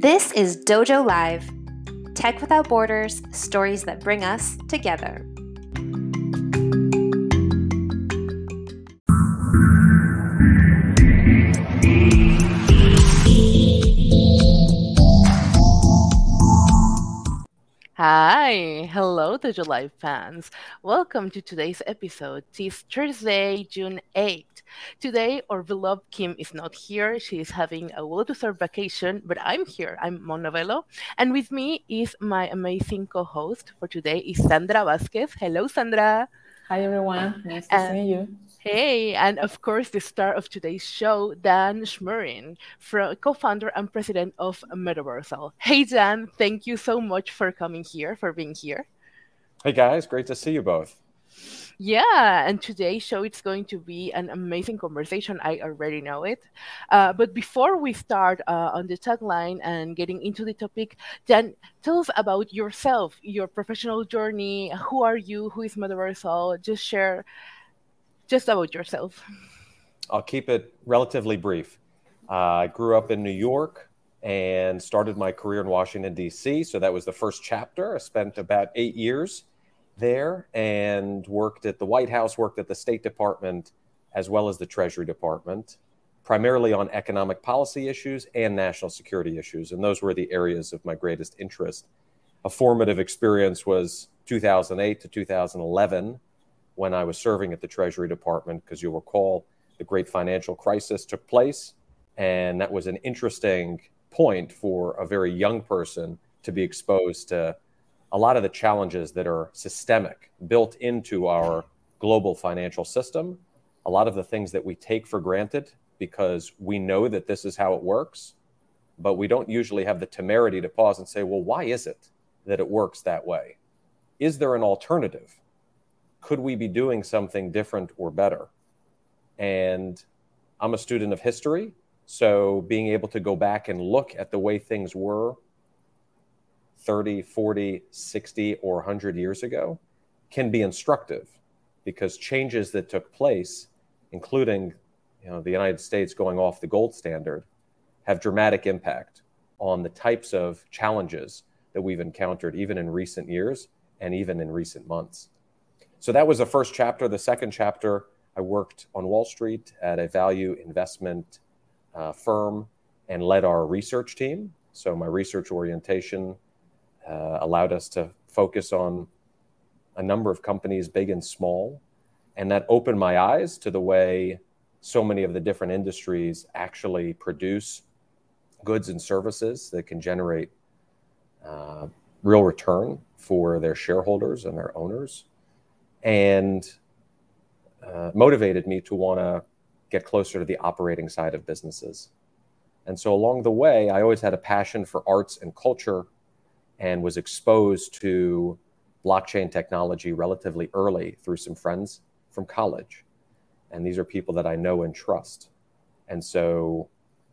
This is Dojo Live, Tech Without Borders, stories that bring us together. Hi, hello Dojo Live fans. Welcome to today's episode. It's Thursday, June 8th. Today, our beloved Kim is not here. She is having a well-deserved vacation, but I'm here. I'm Monovelo. And with me is my amazing co-host for today is Sandra Vasquez. Hello, Sandra. Hi, everyone. Nice to see you. Hey, and of course, the star of today's show, Dan Schmerin, co-founder and president of Metaversal. Hey, Dan, thank you so much for coming here, for being here. Hey, guys, great to see you both. Yeah, and today's show it's going to be an amazing conversation. I already know it. But before we start on the tagline and getting into the topic, Dan, tell us about yourself, your professional journey. Who are you? Who is Metaversal? Just share just about yourself. I'll keep it relatively brief. I grew up in New York and started my career in Washington, D.C. So that was the first chapter. I spent about 8 years there and worked at the White House, worked at the State Department, as well as the Treasury Department, primarily on economic policy issues and national security issues. And those were the areas of my greatest interest. A formative experience was 2008 to 2011, when I was serving at the Treasury Department, because you'll recall the great financial crisis took place. And that was an interesting point for a very young person to be exposed to a lot of the challenges that are systemic, built into our global financial system, a lot of the things that we take for granted because we know that this is how it works, but we don't usually have the temerity to pause and say, well, why is it that it works that way? Is there an alternative? Could we be doing something different or better? And I'm a student of history, so being able to go back and look at the way things were 30, 40, 60, or 100 years ago can be instructive, because changes that took place, including the United States going off the gold standard, have dramatic impact on the types of challenges that we've encountered even in recent years and even in recent months. So that was the first chapter. The second chapter, I worked on Wall Street at a value investment firm and led our research team. So my research orientation allowed us to focus on a number of companies, big and small. And that opened my eyes to the way so many of the different industries actually produce goods and services that can generate real return for their shareholders and their owners. And motivated me to want to get closer to the operating side of businesses. And so along the way, I always had a passion for arts and culture and was exposed to blockchain technology relatively early through some friends from college. And these are people that I know and trust. And so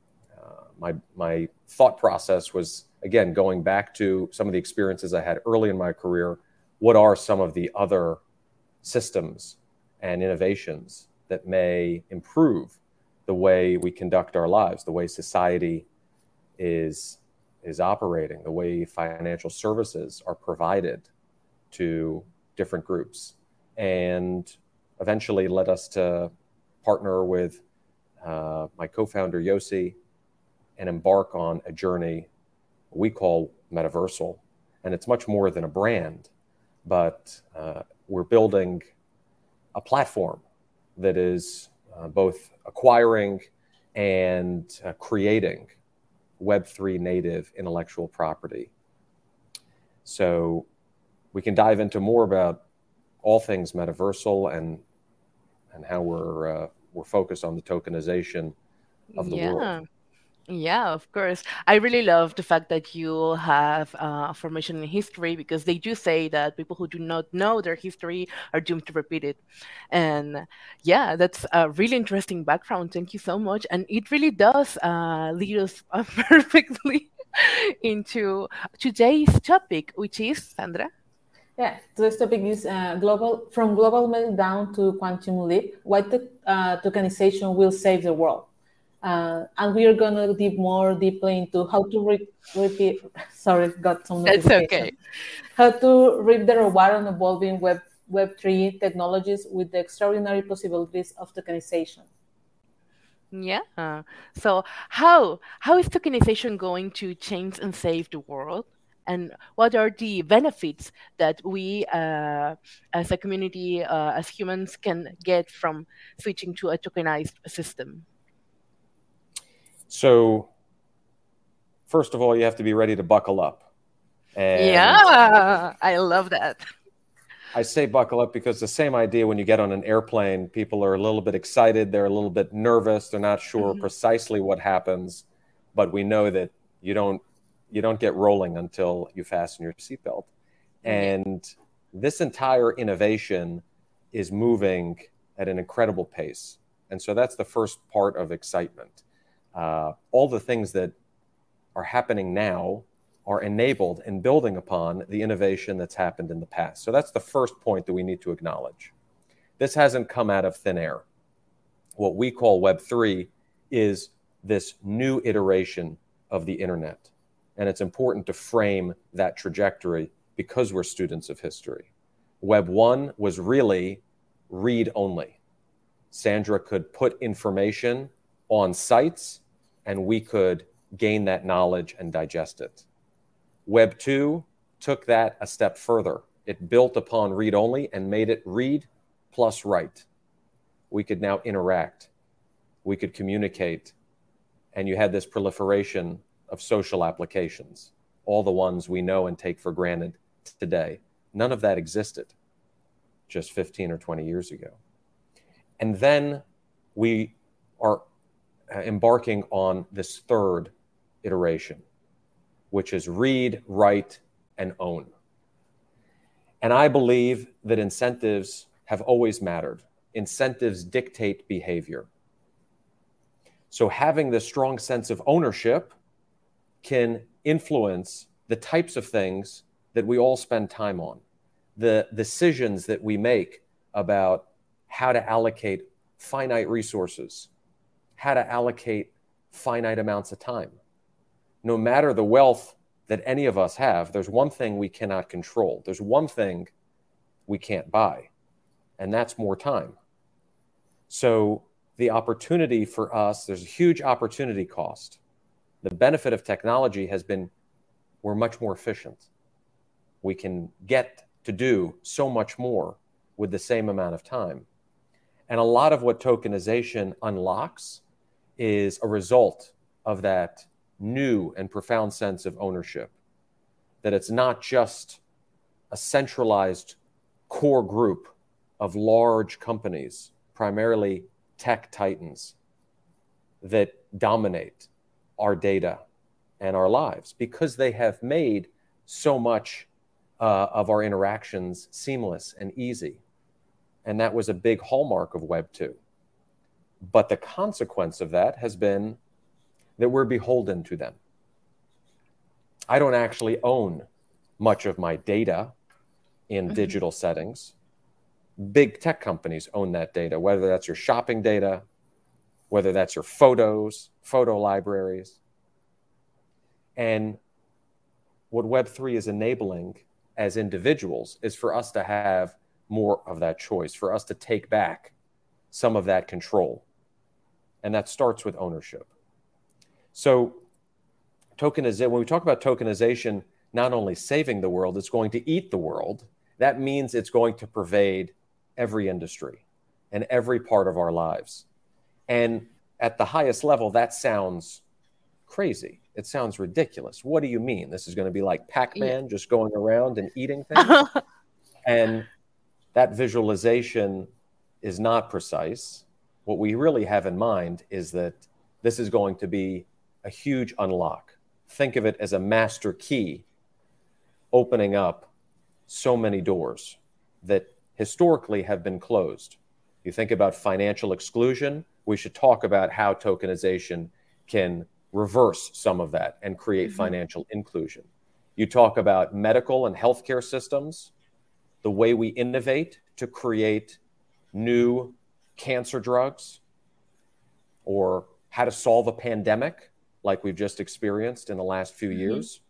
my thought process was, again, going back to some of the experiences I had early in my career. What are some of the other systems and innovations that may improve the way we conduct our lives, the way society is operating, the way financial services are provided to different groups, and eventually led us to partner with my co-founder Yossi and embark on a journey we call Metaversal. And it's much more than a brand, but we're building a platform that is both acquiring and creating Web3 native intellectual property. So we can dive into more about all things Metaversal and how we're focused on the tokenization of the world. Yeah, of course. I really love the fact that you have formation in history, because they do say that people who do not know their history are doomed to repeat it. And yeah, that's a really interesting background. Thank you so much. And it really does lead us perfectly into today's topic, which is, Sandra? Yeah, today's topic is from global meltdown to quantum leap, why tokenization will save the world. And we are going to deep more deeply into how to repeat. Sorry, got some That's notification. okay. How to reap the reward on evolving Web3 technologies with the extraordinary possibilities of tokenization. Yeah. So how is tokenization going to change and save the world? And what are the benefits that we, as a community, as humans, can get from switching to a tokenized system? So, first of all, you have to be ready to buckle up. And Yeah, I love that. I say buckle up because the same idea when you get on an airplane, people are a little bit excited, they're a little bit nervous, they're not sure precisely what happens, but we know that you don't get rolling until you fasten your seatbelt. And this entire innovation is moving at an incredible pace. And so that's the first part of excitement. All the things that are happening now are enabled and building upon the innovation that's happened in the past. So that's the first point that we need to acknowledge. This hasn't come out of thin air. What we call Web3 is this new iteration of the internet. And it's important to frame that trajectory because we're students of history. Web 1 was really read only. Sandra could put information on sites and we could gain that knowledge and digest it. Web 2 took that a step further. It built upon read only and made it read plus write. We could now interact. We could communicate. And you had this proliferation of social applications, all the ones we know and take for granted today. None of that existed just 15 or 20 years ago. And then we are embarking on this third iteration, which is read, write, and own. And I believe that incentives have always mattered. Incentives dictate behavior. So having this strong sense of ownership can influence the types of things that we all spend time on, the decisions that we make about how to allocate finite resources, how to allocate finite amounts of time. No matter the wealth that any of us have, there's one thing we cannot control. There's one thing we can't buy, and that's more time. So the opportunity for us, there's a huge opportunity cost. The benefit of technology has been we're much more efficient. We can get to do so much more with the same amount of time. And a lot of what tokenization unlocks is a result of that new and profound sense of ownership, that it's not just a centralized core group of large companies, primarily tech titans, that dominate our data and our lives because they have made so much of our interactions seamless and easy. And that was a big hallmark of Web 2. But the consequence of that has been that we're beholden to them. I don't actually own much of my data in digital settings. Big tech companies own that data, whether that's your shopping data, whether that's your photos, photo libraries. And what Web3 is enabling as individuals is for us to have more of that choice, for us to take back some of that control. And that starts with ownership. So tokenization, when we talk about tokenization, not only saving the world, it's going to eat the world. That means it's going to pervade every industry and every part of our lives. And at the highest level, that sounds crazy. It sounds ridiculous. What do you mean? This is going to be like Pac-Man just going around and eating things? And that visualization is not precise. What we really have in mind is that this is going to be a huge unlock. Think of it as a master key opening up so many doors that historically have been closed. You think about financial exclusion, we should talk about how tokenization can reverse some of that and create financial inclusion. You talk about medical and healthcare systems, the way we innovate to create new cancer drugs, or how to solve a pandemic like we've just experienced in the last few years.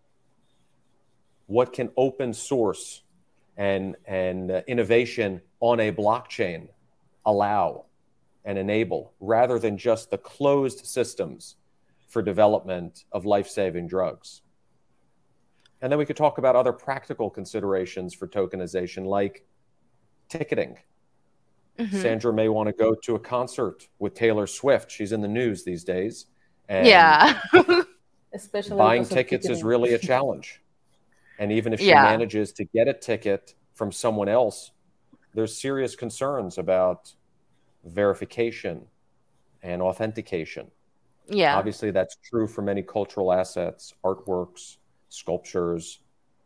What can open source and innovation on a blockchain allow and enable, rather than just the closed systems for development of life-saving drugs? And then we could talk about other practical considerations for tokenization, like ticketing. Sandra may want to go to a concert with Taylor Swift. She's in the news these days. And especially buying tickets is really a challenge. And even if she manages to get a ticket from someone else, there's serious concerns about verification and authentication. Yeah. Obviously, that's true for many cultural assets, artworks, sculptures.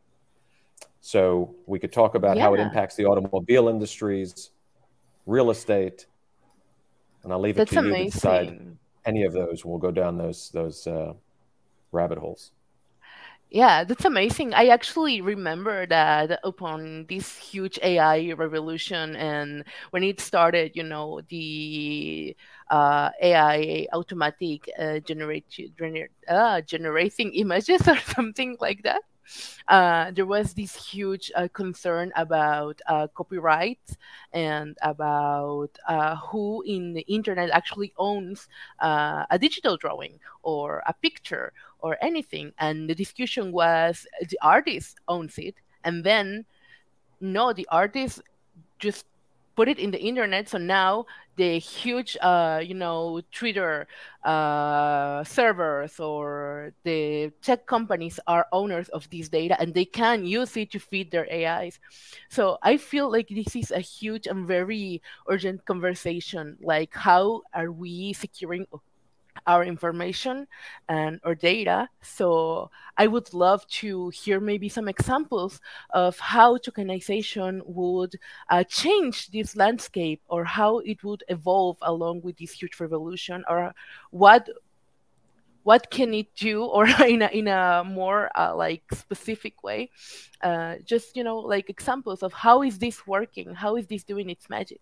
So we could talk about how it impacts the automobile industries, real estate, and I'll leave it to you to decide any of those. We'll go down those rabbit holes. Yeah, that's amazing. I actually remember that upon this huge AI revolution, and when it started, the AI automatic generating images or something like that, there was this huge concern about copyright and about who in the internet actually owns a digital drawing or a picture or anything. And the discussion was the artist owns it, and then no, the artist just put it in the internet. So now the huge, Twitter servers or the tech companies are owners of this data, and they can use it to feed their AIs. So I feel like this is a huge and very urgent conversation. Like, how are we securing our information and our data? So I would love to hear maybe some examples of how tokenization would change this landscape, or how it would evolve along with this huge revolution, or what can it do, or in a more like specific way, just like examples of how is this working, how is this doing its magic.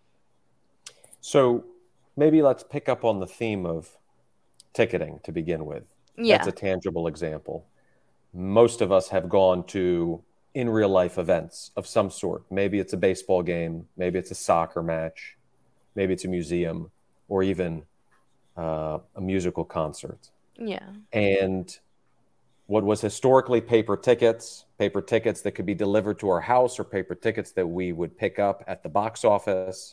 So maybe let's pick up on the theme of ticketing to begin with. Yeah. That's a tangible example. Most of us have gone to in real life events of some sort. Maybe it's a baseball game, maybe it's a soccer match, maybe it's a museum, or even a musical concert. Yeah. And what was historically paper tickets that could be delivered to our house, or paper tickets that we would pick up at the box office,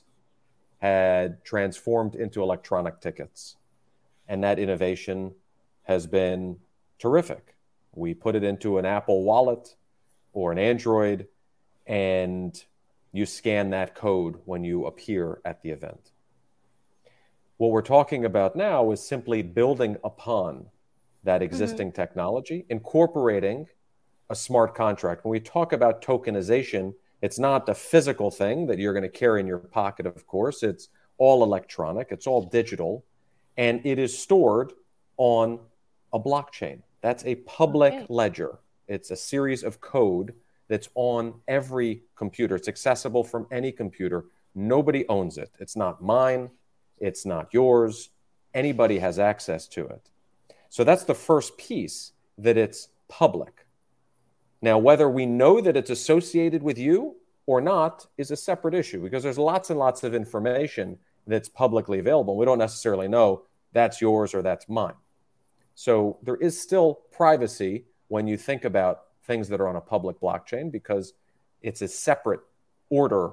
had transformed into electronic tickets. And that innovation has been terrific. We put it into an Apple Wallet or an Android, and you scan that code when you appear at the event. What we're talking about now is simply building upon that existing technology, incorporating a smart contract. When we talk about tokenization, it's not a physical thing that you're going to carry in your pocket, of course. It's all electronic. It's all digital. And it is stored on a blockchain. That's a public ledger. It's a series of code that's on every computer. It's accessible from any computer. Nobody owns it. It's not mine. It's not yours. Anybody has access to it. So that's the first piece, that it's public. Now, whether we know that it's associated with you or not is a separate issue, because there's lots and lots of information that's publicly available. We don't necessarily know that's yours or that's mine. So there is still privacy when you think about things that are on a public blockchain, because it's a separate order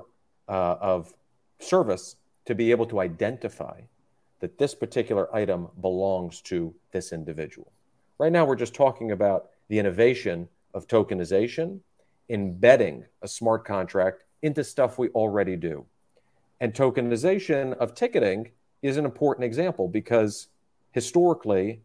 of service to be able to identify that this particular item belongs to this individual. Right now, we're just talking about the innovation of tokenization, embedding a smart contract into stuff we already do. And tokenization of ticketing is an important example, because historically,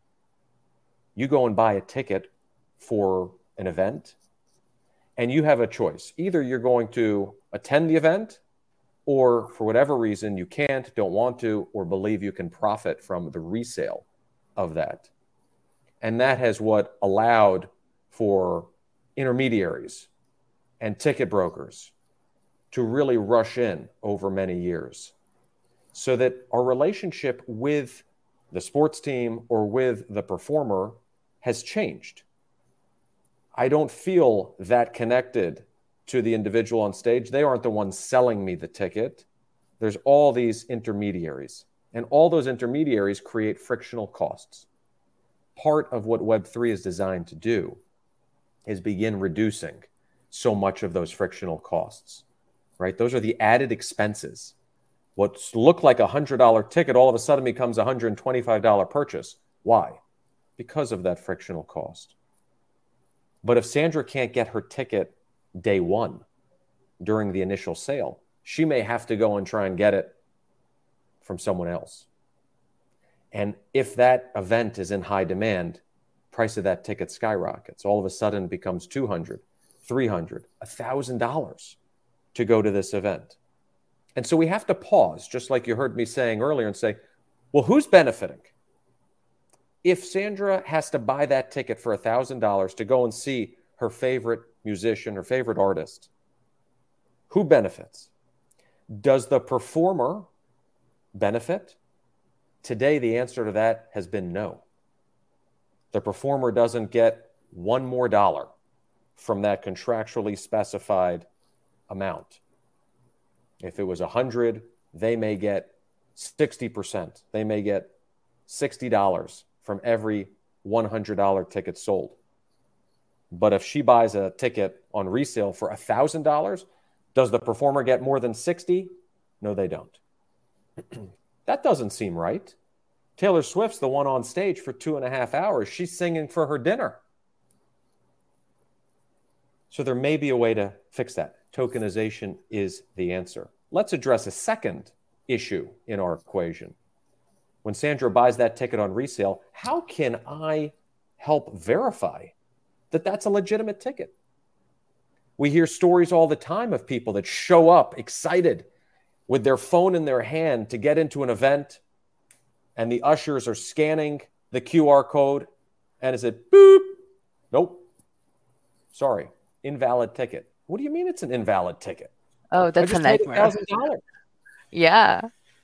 you go and buy a ticket for an event, and you have a choice. Either you're going to attend the event, or for whatever reason you can't, don't want to, or believe you can profit from the resale of that. And that has what allowed for intermediaries and ticket brokers to really rush in over many years, so that our relationship with the sports team or with the performer has changed. I don't feel that connected to the individual on stage. They aren't the ones selling me the ticket. There's all these intermediaries, and all those intermediaries create frictional costs. Part of what Web3 is designed to do is begin reducing so much of those frictional costs, right? Those are the added expenses. What looked like a $100 ticket all of a sudden becomes a $125 purchase. Why? Because of that frictional cost. But if Sandra can't get her ticket day one during the initial sale, she may have to go and try and get it from someone else. And if that event is in high demand, price of that ticket skyrockets. All of a sudden it becomes $200, $300, $1,000 to go to this event. And so we have to pause, just like you heard me saying earlier, and say, well, who's benefiting? If Sandra has to buy that ticket for $1,000 to go and see her favorite musician, her favorite artist, who benefits? Does the performer benefit? Today, the answer to that has been no. The performer doesn't get $1 more from that contractually specified amount. If it was 100, they may get 60%. They may get $60 from every $100 ticket sold. But if she buys a ticket on resale for $1,000, does the performer get more than 60? No, they don't. That doesn't seem right. Taylor Swift's the one on stage for 2.5 hours. She's singing for her dinner. So there may be a way to fix that. Tokenization is the answer. Let's address a second issue in our equation. When Sandra buys that ticket on resale, how can I help verify that that's a legitimate ticket? We hear stories all the time of people that show up excited with their phone in their hand to get into an event, and the ushers are scanning the QR code, and is it boop? Nope. Sorry, invalid ticket. What do you mean it's an invalid ticket? Oh, that's a nightmare. $1,000. Yeah.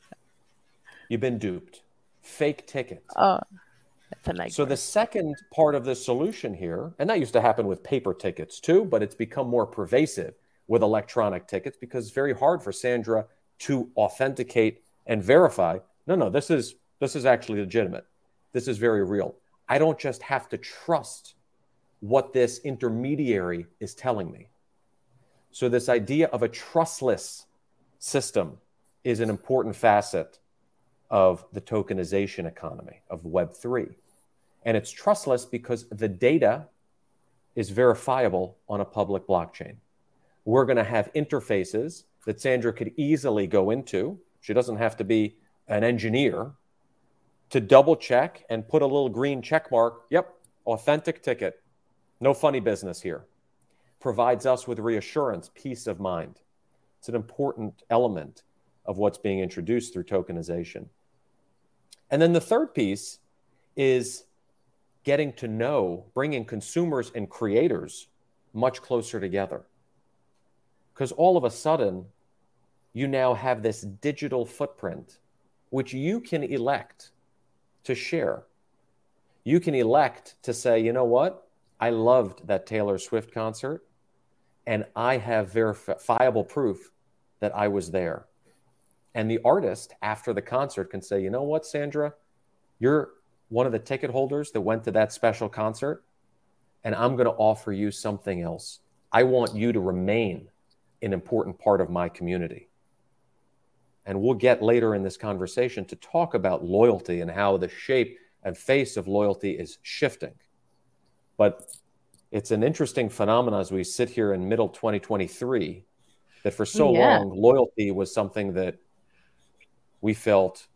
You've been duped. Fake ticket. Oh, that's a nightmare. So the second part of the solution here, and that used to happen with paper tickets too, but it's become more pervasive with electronic tickets because it's very hard for Sandra to authenticate and verify. No, this is actually legitimate. This is very real. I don't just have to trust what this intermediary is telling me. So this idea of a trustless system is an important facet of the tokenization economy of Web3. And it's trustless because the data is verifiable on a public blockchain. We're going to have interfaces that Sandra could easily go into. She doesn't have to be an engineer to double check and put a little green check mark. Yep, authentic ticket. No funny business here. Provides us with reassurance, peace of mind. It's an important element of what's being introduced through tokenization. And then the third piece is getting to know, bringing consumers and creators much closer together. Because all of a sudden, you now have this digital footprint, which you can elect to share. You can elect to say, you know what? I loved that Taylor Swift concert, and I have verifiable proof that I was there. And the artist, after the concert, can say, you know what, Sandra? You're one of the ticket holders that went to that special concert, and I'm going to offer you something else. I want you to remain an important part of my community. And we'll get later in this conversation to talk about loyalty and how the shape and face of loyalty is shifting. But it's an interesting phenomenon as we sit here in middle 2023 that for so long, loyalty was something that we felt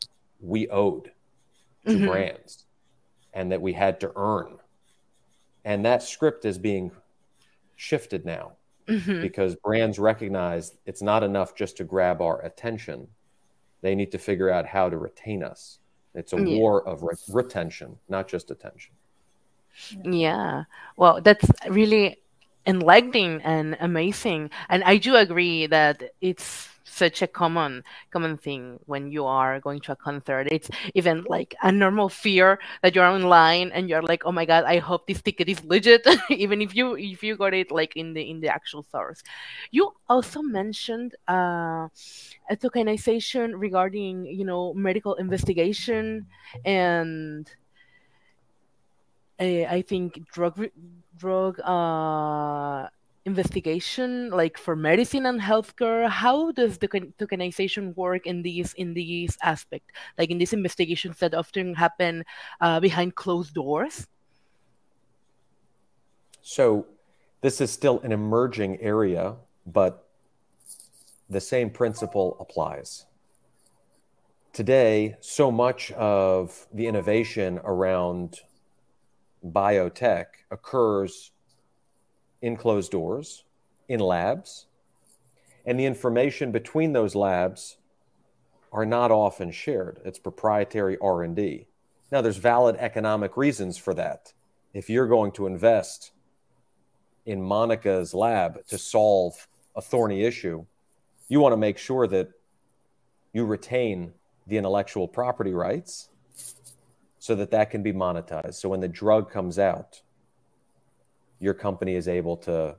we owed to brands and that we had to earn. And that script is being shifted now because brands recognize it's not enough just to grab our attention. They need to figure out how to retain us. It's a war of retention, not just attention. Yeah. Well, that's really enlightening and amazing. And I do agree that it's such a common thing when you are going to a concert. It's even like a normal fear that you're online and you're like, oh my god, I hope this ticket is legit, even if you got it like in the actual source. You also mentioned a tokenization regarding, medical investigation and I think drug investigation, like for medicine and healthcare. How does the tokenization work in these aspect, like in these investigations that often happen behind closed doors? So this is still an emerging area, but the same principle applies. Today, so much of the innovation around biotech occurs in closed doors, in labs, and the information between those labs are not often shared. It's proprietary R&D. Now, there's valid economic reasons for that. If you're going to invest in Monica's lab to solve a thorny issue, you want to make sure that you retain the intellectual property rights so that can be monetized. So when the drug comes out, your company is able to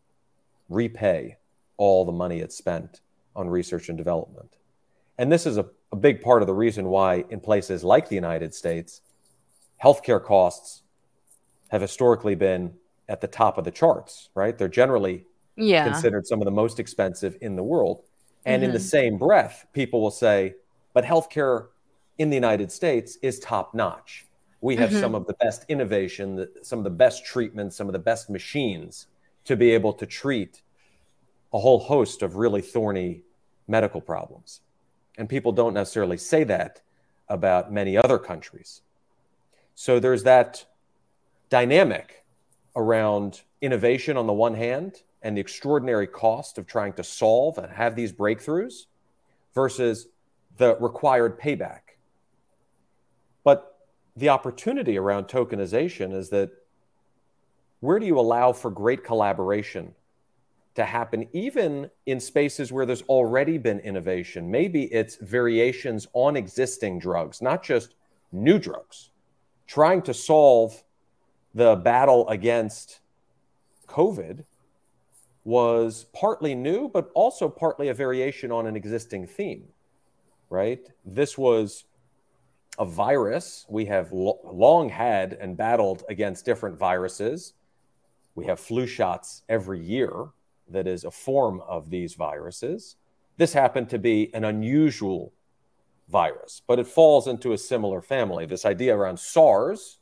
repay all the money it spent on research and development. And this is a big part of the reason why in places like the United States, healthcare costs have historically been at the top of the charts, right? They're generally considered some of the most expensive in the world. And in the same breath, people will say, but healthcare in the United States is top notch. We have some of the best innovation, some of the best treatments, some of the best machines to be able to treat a whole host of really thorny medical problems. And people don't necessarily say that about many other countries. So there's that dynamic around innovation on the one hand and the extraordinary cost of trying to solve and have these breakthroughs versus the required payback. But the opportunity around tokenization is that where do you allow for great collaboration to happen even in spaces where there's already been innovation? Maybe it's variations on existing drugs, not just new drugs. Trying to solve the battle against COVID was partly new, but also partly a variation on an existing theme, right? This was a virus. We have long had and battled against different viruses. We have flu shots every year that is a form of these viruses. This happened to be an unusual virus, but it falls into a similar family. This idea around SARS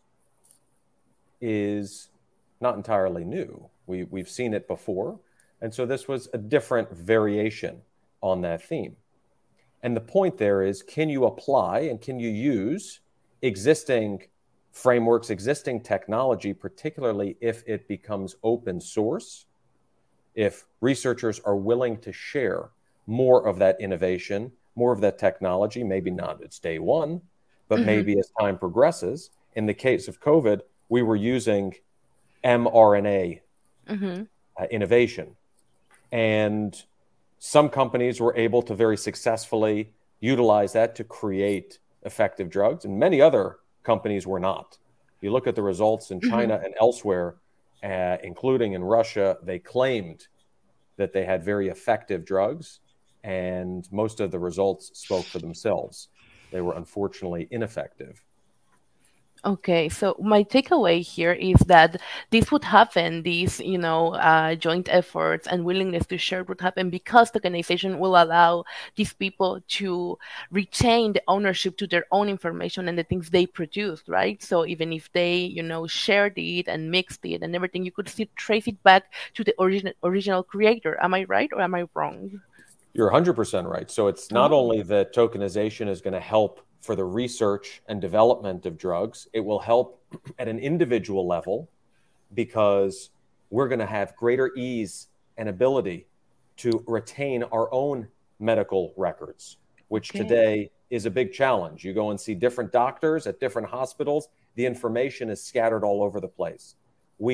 is not entirely new. We've seen it before. And so this was a different variation on that theme. And the point there is, can you apply and can you use existing frameworks, existing technology, particularly if it becomes open source, if researchers are willing to share more of that innovation, more of that technology, maybe not it's day one, but maybe as time progresses. In the case of COVID, we were using mRNA innovation. And some companies were able to very successfully utilize that to create effective drugs, and many other companies were not. You look at the results in China and elsewhere, including in Russia, they claimed that they had very effective drugs, and most of the results spoke for themselves. They were unfortunately ineffective. Okay, so my takeaway here is that this would happen, these, joint efforts and willingness to share would happen because tokenization will allow these people to retain the ownership to their own information and the things they produced, right? So even if they, shared it and mixed it and everything, you could still trace it back to the original creator. Am I right or am I wrong? You're 100% right. So it's not only that tokenization is going to help for the research and development of drugs, it will help at an individual level because we're going to have greater ease and ability to retain our own medical records, which today is a big challenge. You go and see different doctors at different hospitals. The information is scattered all over the place. We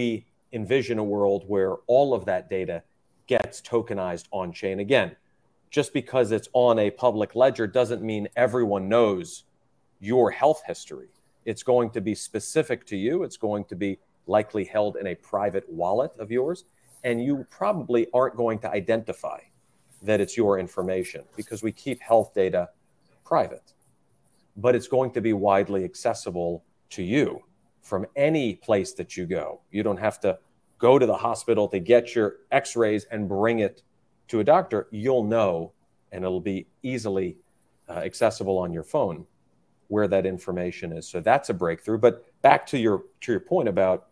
envision a world where all of that data gets tokenized on chain. Again, just because it's on a public ledger doesn't mean everyone knows your health history. It's going to be specific to you. It's going to be likely held in a private wallet of yours. And you probably aren't going to identify that it's your information because we keep health data private. But it's going to be widely accessible to you from any place that you go. You don't have to go to the hospital to get your x-rays and bring it to a doctor. You'll know, and it'll be easily accessible on your phone where that information is. So that's a breakthrough. But back to your point about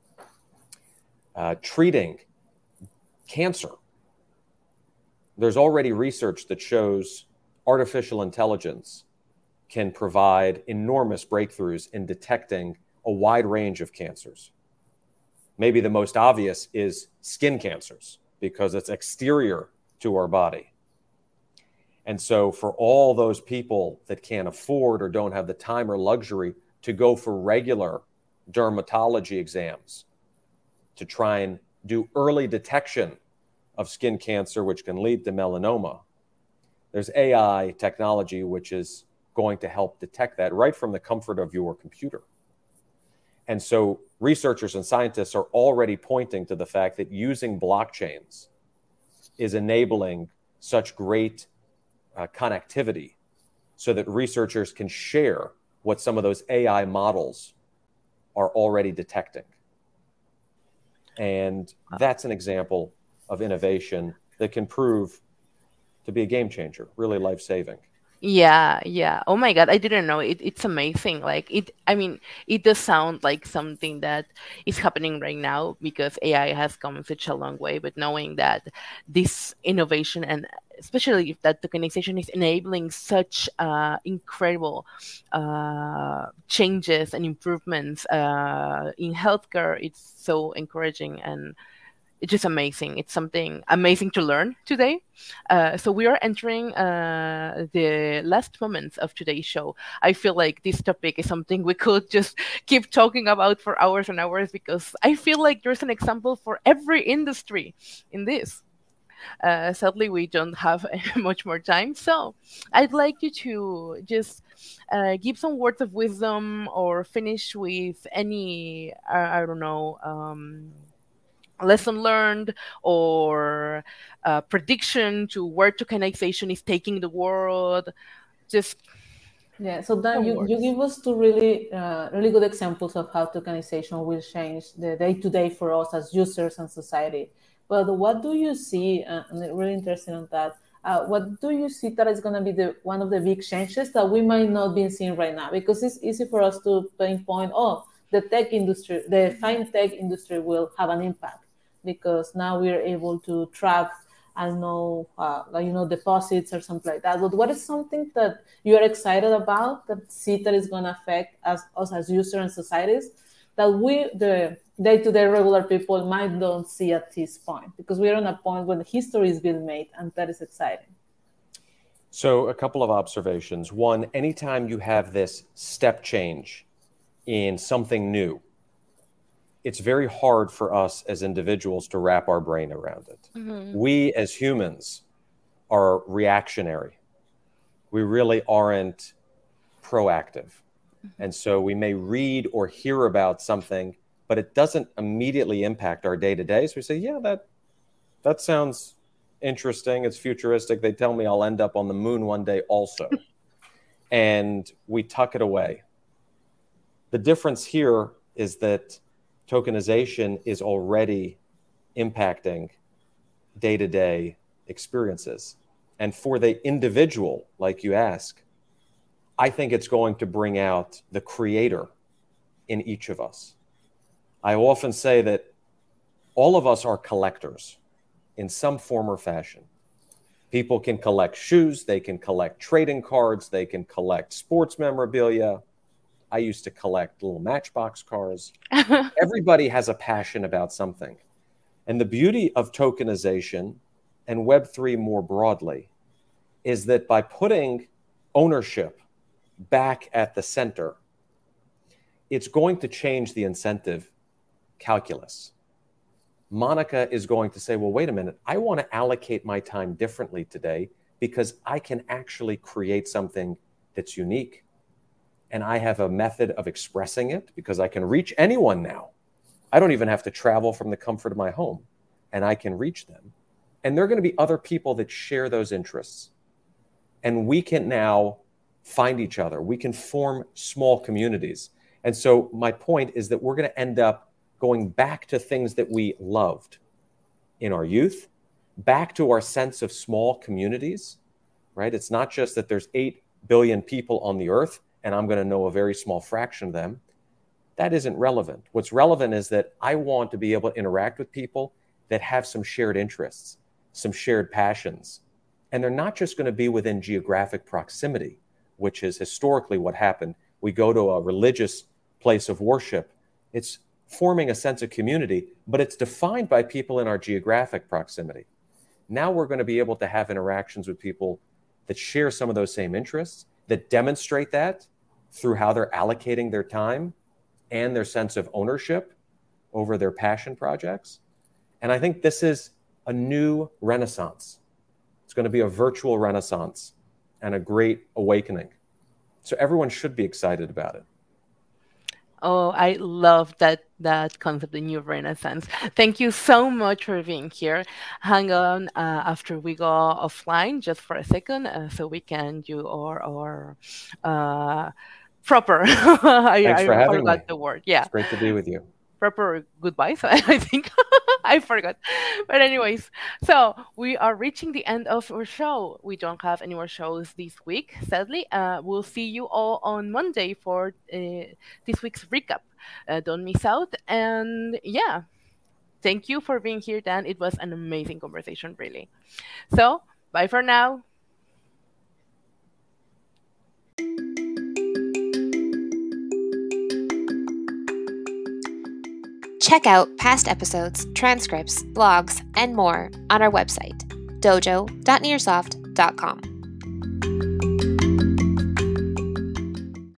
treating cancer. There's already research that shows artificial intelligence can provide enormous breakthroughs in detecting a wide range of cancers. Maybe the most obvious is skin cancers because it's exterior to our body. And so for all those people that can't afford or don't have the time or luxury to go for regular dermatology exams to try and do early detection of skin cancer, which can lead to melanoma, there's AI technology which is going to help detect that right from the comfort of your computer. And so researchers and scientists are already pointing to the fact that using blockchains is enabling such great connectivity so that researchers can share what some of those AI models are already detecting. And that's an example of innovation that can prove to be a game changer, really life-saving. Yeah. Oh my God, I didn't know it. It's amazing. Like it does sound like something that is happening right now because AI has come such a long way. But knowing that this innovation and especially if that tokenization is enabling such incredible changes and improvements in healthcare, it's so encouraging and it's just amazing. It's something amazing to learn today. So we are entering the last moments of today's show. I feel like this topic is something we could just keep talking about for hours and hours because I feel like there's an example for every industry in this. Sadly, we don't have much more time. So I'd like you to just give some words of wisdom or finish with any, I don't know, lesson learned or prediction to where tokenization is taking the world. Just so Dan, you give us two really good examples of how tokenization will change the day-to-day for us as users and society. But what do you see, and really interested in that, what do you see that is going to be one of the big changes that we might not be seeing right now? Because it's easy for us to pinpoint, the tech industry, the fintech industry will have an impact because now we're able to track and know, deposits or something like that. But what is something that you're excited about that is going to affect us as users and societies that we, the day-to-day regular people, might not see at this point? Because we're on a point when history is being made, and that is exciting. So a couple of observations. One, anytime you have this step change in something new, it's very hard for us as individuals to wrap our brain around it. Mm-hmm. We as humans are reactionary. We really aren't proactive. Mm-hmm. And so we may read or hear about something, but it doesn't immediately impact our day-to-day. So we say, yeah, that sounds interesting. It's futuristic. They tell me I'll end up on the moon one day also. And we tuck it away. The difference here is that tokenization is already impacting day-to-day experiences. And for the individual, like you ask, I think it's going to bring out the creator in each of us. I often say that all of us are collectors in some form or fashion. People can collect shoes, they can collect trading cards, they can collect sports memorabilia. I used to collect little Matchbox cars. Everybody has a passion about something. And the beauty of tokenization and Web3 more broadly is that by putting ownership back at the center, it's going to change the incentive calculus. Monica is going to say, well, wait a minute, I want to allocate my time differently today because I can actually create something that's unique. And I have a method of expressing it because I can reach anyone now. I don't even have to travel from the comfort of my home, and I can reach them. And there are going to be other people that share those interests. And we can now find each other. We can form small communities. And so my point is that we're going to end up going back to things that we loved in our youth, back to our sense of small communities, right? It's not just that there's 8 billion people on the earth and I'm going to know a very small fraction of them. That isn't relevant. What's relevant is that I want to be able to interact with people that have some shared interests, some shared passions. And they're not just going to be within geographic proximity, which is historically what happened. We go to a religious place of worship. It's forming a sense of community, but it's defined by people in our geographic proximity. Now we're going to be able to have interactions with people that share some of those same interests, that demonstrate that through how they're allocating their time and their sense of ownership over their passion projects. And I think this is a new renaissance. It's going to be a virtual renaissance and a great awakening. So everyone should be excited about it. Oh, I love that concept, the new renaissance. Thank you so much for being here. Hang on after we go offline just for a second so we can do our proper. Thanks for having me. I forgot the word. Yeah. It's great to be with you. Proper goodbyes, I think. I forgot. But anyways, so we are reaching the end of our show. We don't have any more shows this week, sadly. We'll see you all on Monday for this week's recap. Don't miss out. And yeah, thank you for being here, Dan. It was an amazing conversation, really. So bye for now. Check out past episodes, transcripts, blogs, and more on our website, dojo.nearsoft.com.